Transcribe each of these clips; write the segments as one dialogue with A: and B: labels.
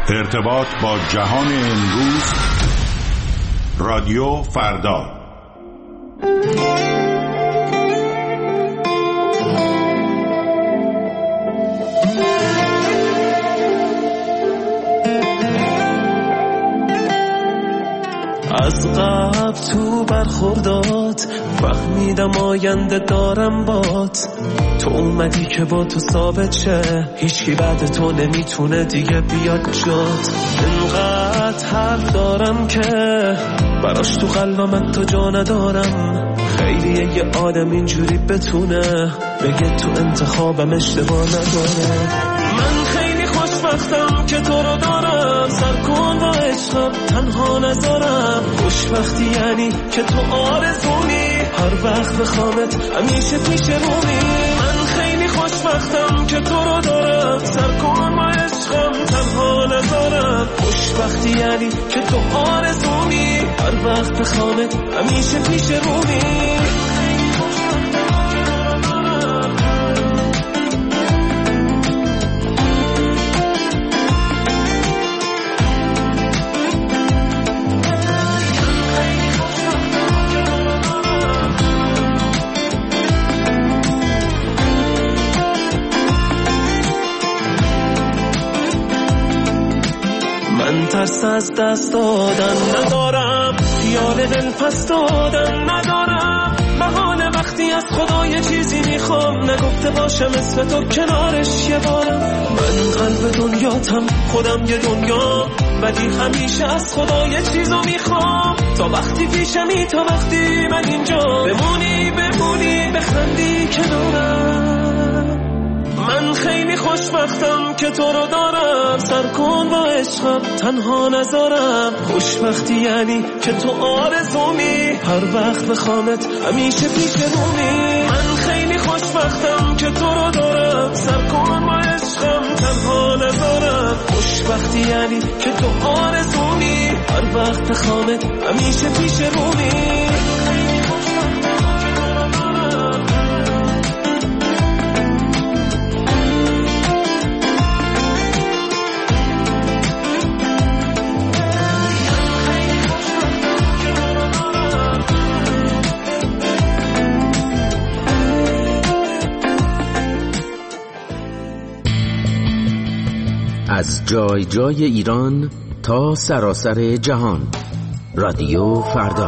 A: ارتباط با جهان امروز، رادیو فردا.
B: از قبل تو برخوردات فهمیدم آینده دارم بات. تو اومدی که با تو ثابت شه، هیچکی بعد تو نمیتونه دیگه بیاد جات. انقدر حرف دارم که براش تو قلبم تو جا ندارم. خیلیه یه آدم اینجوری بتونه بگه تو انتخابم اشتباه نداره. من خیلی خوشبختم که تو رو دارم، سر کن با عشقم تنها نذارم. خوشبختی یعنی که تو آرزومی، هر وقت بخوامت همیشه پیش رومی. من خیلی خوشبختم که تو رو دارم، سر کن با عشقم تنها نذارم. خوشبختی یعنی که تو آرزومی، هر وقت بخوامت همیشه پیش رومی. ترس از دست دادن ندارم، خیال دل پس دادن ندارم. بهانه وقتی از خدا یه چیزی میخوام، نگفته باشم اسم تو کنارش یه بارم. من قلب دنیاتم، خودم یه دنیا، ولی همیشه از خدا یه چیزو میخوام. تا وقتی پیشمی، تا وقتی من اینجا، بمونی بخندی کنارم. من خیلی خوشبختم که تو رو دارم، سر کن با عشقم تنها نذارم. خوشبختی یعنی که تو آرزومی، هر وقت بخوامت همیشه پیش رومی. من خیلی خوشبختم که تو رو دارم، سر کن با عشقم تنها نذارم. خوشبختی یعنی که تو آرزومی، هر وقت بخوامت همیشه پیش رومی.
C: از جای جای ایران تا سراسر جهان، رادیو فردا.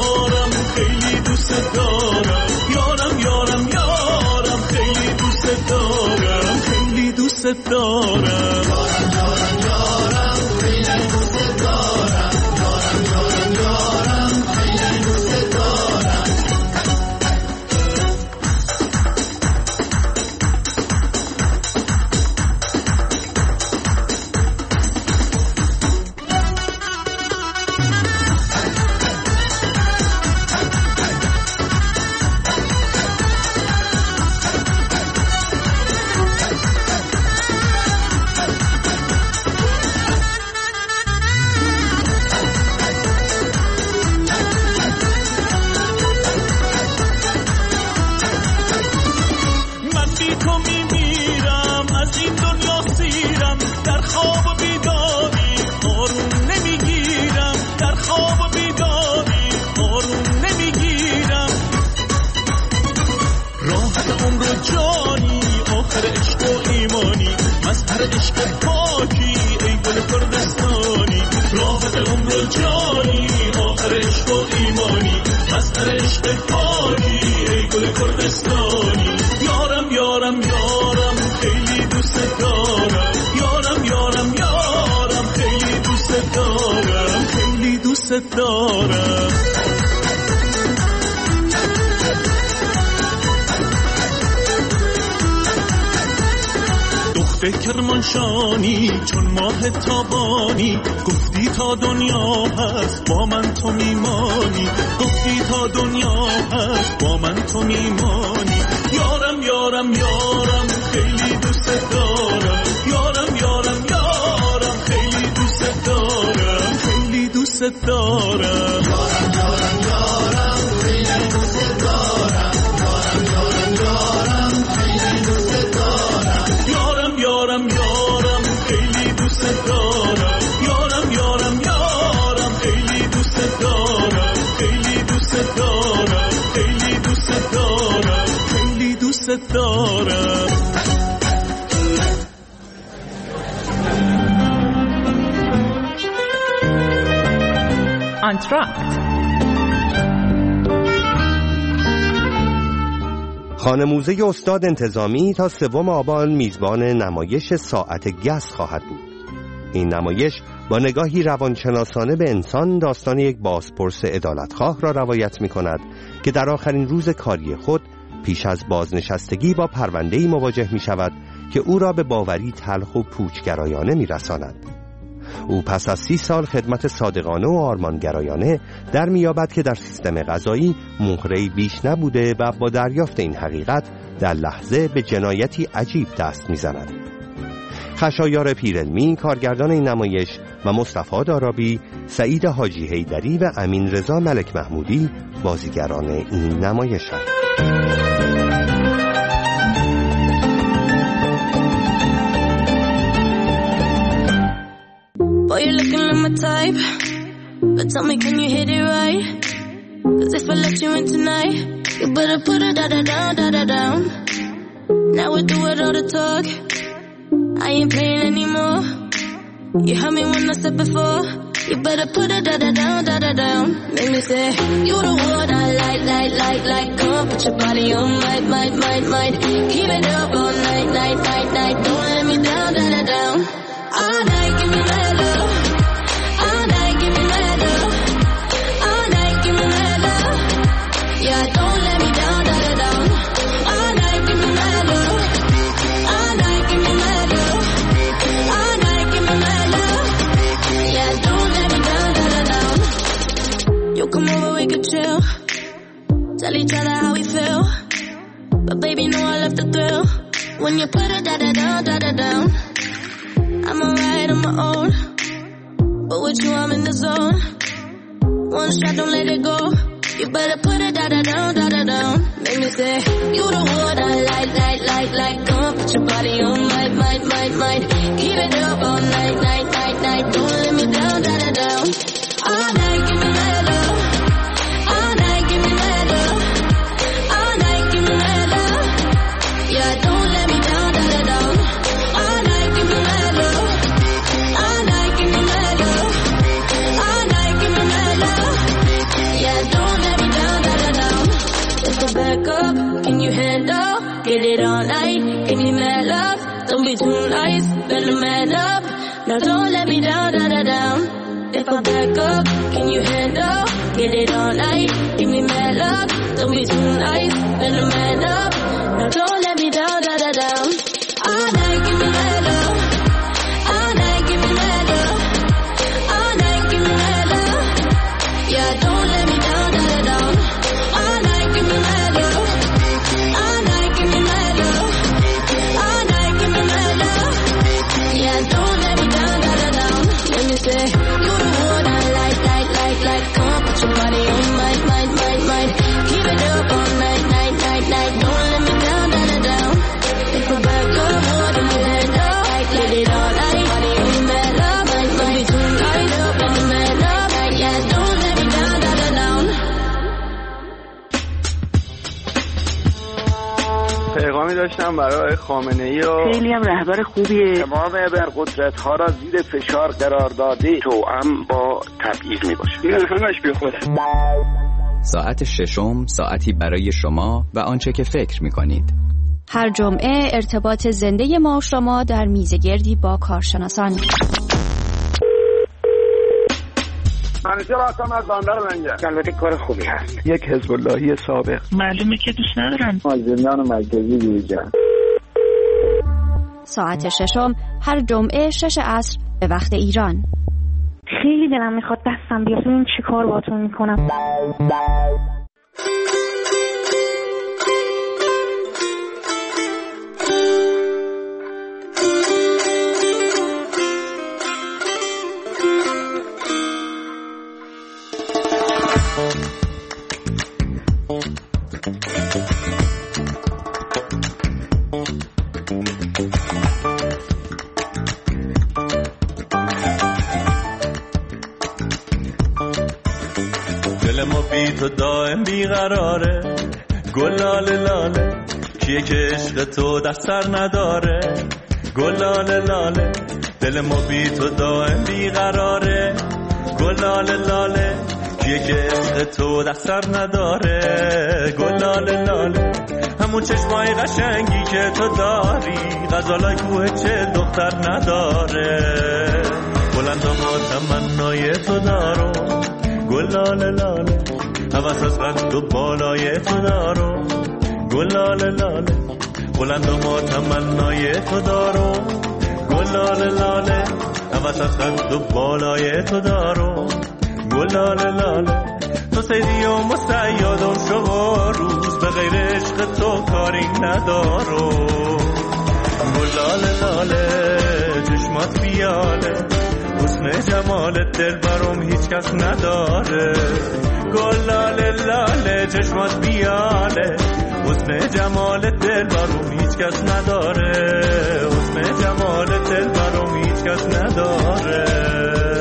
B: خیلی دوست دارم، یارم یارم یارم، خیلی دوست دارم. دوست دارم. دختر کرمانشانی چون ماه تابانی، گفتی تا دنیا هست با من تو میمانی، گفتی تا دنیا هست با من تو میمانی. یارم یارم یارم خیلی دوست دارم، یارم یارم یارم خیلی دوست دارم، خیلی دوست دارم. یارم یارم یارم خیلی دوست دارم، یارم یارم یارم خیلی دوست دارم، یارم یارم یارم خیلی دوست دارم، یارم یارم یارم خیلی دوست دارم، خیلی دوست دارم، خیلی دوست دارم، خیلی دوست دارم.
D: آنتراکت.
E: خانموزه استاد انتظامی تا 3 آبان میزبان نمایش ساعت گس خواهد بود. این نمایش با نگاهی روانشناسانه به انسان داستان یک بازپرس عدالتخواه را روایت می کند که در آخرین روز کاری خود پیش از بازنشستگی با پرونده‌ای مواجه می شود که او را به باوری تلخ و پوچگرایانه می رساند. او پس از 30 سال خدمت صادقانه و آرمانگرایانه در میابد که در سیستم قضایی مهره‌ای بیش نبوده و با دریافت این حقیقت در لحظه به جنایتی عجیب دست میزند. خشایار پیرعلمی کارگردان این نمایش و مصطفی دارابی، سعید حاجی حیدری و امین رضا ملک محمودی بازیگران این نمایش‌اند.
F: Boy, you're looking like my type, but tell me, can you hit it right? 'Cause if I let you in tonight, you better put it da-da-down, da-da-down. Now we do it all the talk, I ain't playing anymore. You heard me when I said before, you better put it da-da-down, da-da-down. Make me say, you the one I like. Come on, put your body on, might. Keep it up all night. Don't let me down, da-da-down. All night, give me that love. All night, give me that love. All night, give me that love. Yeah, don't let me down, da-da-down. All night, give me that love. All night, give me that love. All night, give me that love. Yeah, don't let me down, da-da-down. You come over, we could chill. Tell each other how we feel. But baby, know I love the thrill. When you put it da-da-down, da-da-down. I'm alright on my own, but with you I'm in the zone. One shot, don't let it go. You better put it da-da-down, da-da-down. Make me say, you the one I like. Come on, put your body on, might. Keep it up all night. Don't let me down, da-da-down. All night, give me that love. All night, give me that love. All night, give me that love. Yeah, don't let me down, da-da-down. All night, give me that love. All night, give me that love. All night, give me that love. Yeah, don't let me down, da-da-down. Let's go back up, can you handle? Get it all night, give me that love. Don't be too nice, better man up. Now don't let me down, down, down, down. If I back up, can you handle? Get it all night, give me mad love. Don't be too nice, better man up. Now don't let me down, down, down, down. All night, give me mad love. All night, give me mad love. All night, give me mad love. Yeah, don't let me down, down, down, down. All night, give me mad love. All night, give me mad love. All night, give me mad love. Yeah, don't let me down, down, down, down. Let me say, you the one I like. Come on, put your body on mine. Keep it up all night. Don't let me down, down, down, down. If I back up, hold in my head up. Get it all night, body on mad love. Don't be too light up, let me mad up. Yeah, don't let me down, down, down, down.
D: پیغامی داشتم برای خامنه‌ای و
G: خیلی هم رهبر خوبیه.
D: تمام ابرقدرت‌ها را زیر فشار قرار داده توأم با تبعیض میباشه. این همش بیخوده.
H: ساعت ششم، ساعتی برای شما و آنچه که فکر می‌کنید.
I: هر جمعه ارتباط زنده ما و شما در میزگردی با کارشناسان.
D: منیجر هستم از بندر منجر. البته کار خوبی هست. یک حزب اللهی سابق.
G: معلومه که دوست ندارم.
D: زندان مرکزی بیرجان.
I: ساعت ششم هر جمعه 6 عصر به وقت ایران.
G: خیلی دلم میخواد دستم بیاد ببینم چی کار باهاتون میکنم.
B: دل ما بی تو دائم بیقراره، گلاله لاله کیه که عشق تو در سر نداره، گلاله لاله دل ما بی تو دائم بیقراره، گلاله لاله کیه که عشق تو در سر نداره، گلاله لاله همون چشمای قشنگی که تو داری، غزالای کوه چه دختر نداره، بلند و ما تمنای تو دارو، گلاله لاله هوس از قد و بالای تو دارو، گلاله لاله بلند و ما تمنای تو دارو، گلاله لاله هوس از قد و بالای تو دارو، گلاله لاله تو سیدی و مستعیاد و شما روز به غیر عشق تو کاری ندارو، گلاله لاله چشمات بیاله حسن جمالت دل برام هیچ کس نداره، گلاله لاله چشمات بیاله حسن جمالت دل برام هیچ کس نداره، حسن جمالت دل برام هیچ کس نداره.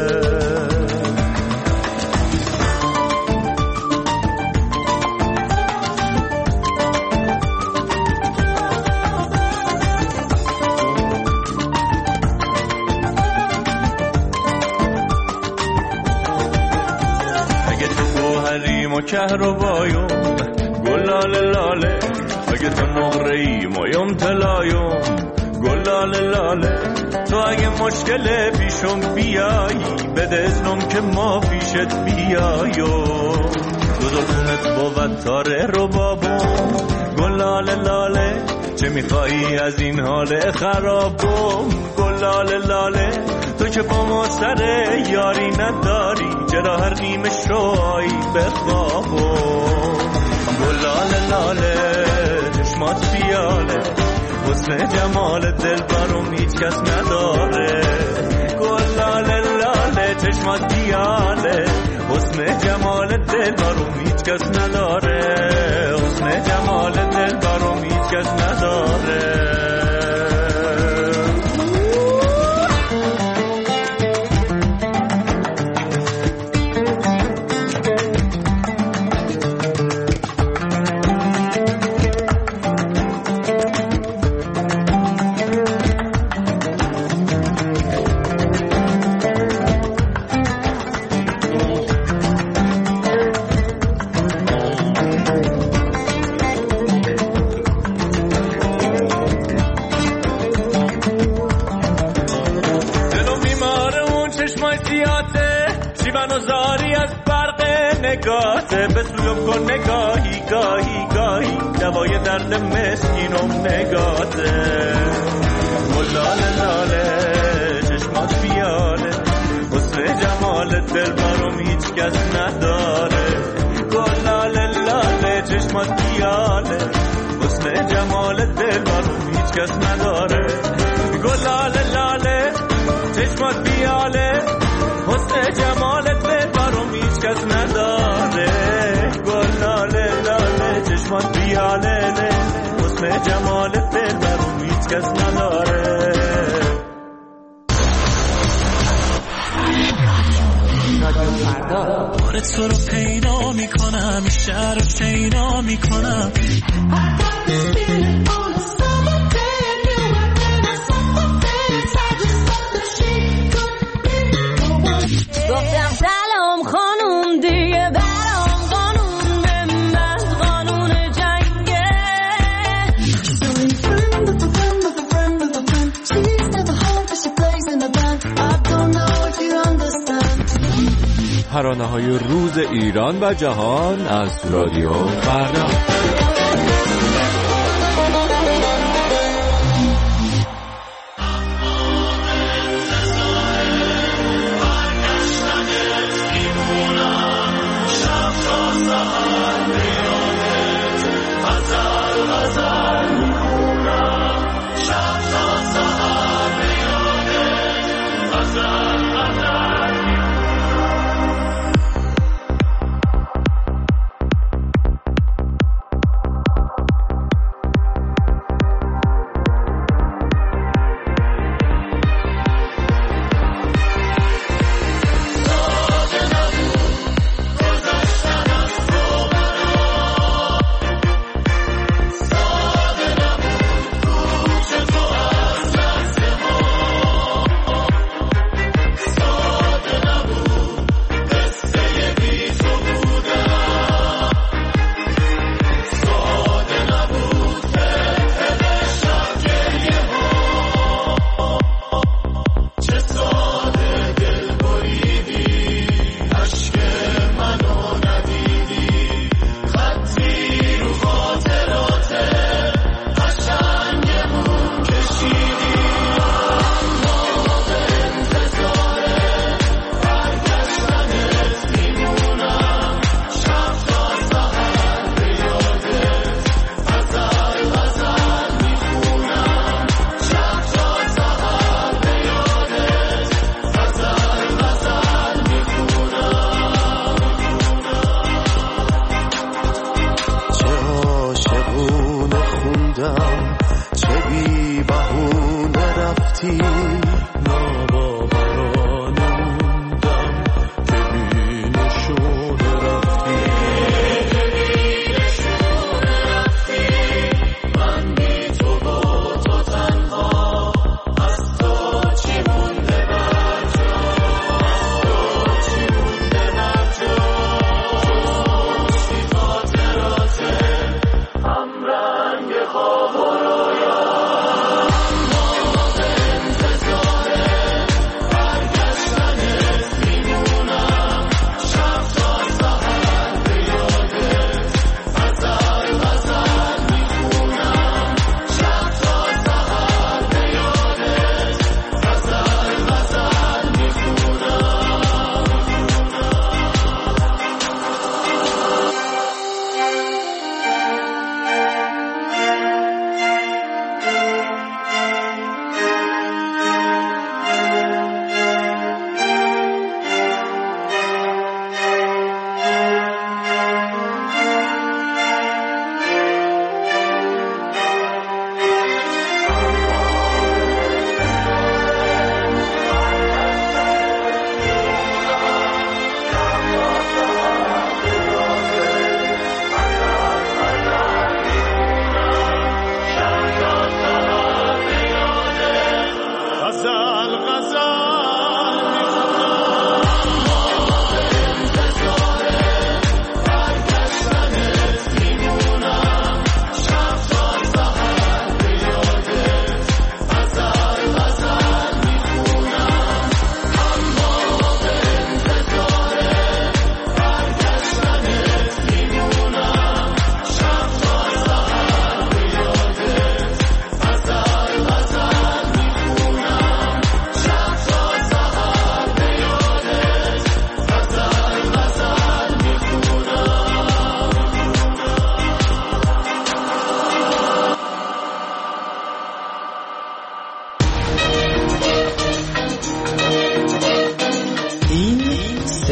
B: و کهربایون گلاله لاله اگه تو نقره‌ای مایم طلایون، گلاله لاله تو اگه مشکل پیشم بیایی بده اذنم که ما پیشت بیاییم، دو خونت بود تاره رو بابون، گلاله لاله چه میخوایی از این حال خرابم، گلاله لاله تو که با ما سر یاری نداری چرا هر نیمه شوایی بخوابم، گلاله لاله چشمات بیاله حسن جمال دل برام هیچ کس نداره، گلاله لاله چشمات بیاله حسن جمال دل برام هیچ کس نداره، حسن جمال دل برام هیچ کس نداره. نگاهته، به سویم کن نگاهی گاهی گاهی، دوای درد مسکینم نگاهته. لاله لاله چشمات بیاله، حسن جمالت دل برام هیچ کس نداره. لاله لاله چشمات بیاله، حسن جمالت دل برام هیچ کس نداره. لاله لاله چشمات بیاله، حسن جمالت دل برام هیچ کس نداره. لاله لاله چشمات بیاله، حسن جمالت دل برام هیچ کس نداره. بار تو رو پیدا میکنم، این شهر رو شینا میکنم.
F: گفتم سلام خانوم دیگه برام قانون من قانون جنگه.
J: ترانه‌های روز ایران و جهان از رادیو فردا.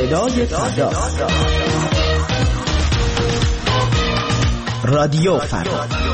K: صدای فردا. رادیو فردا.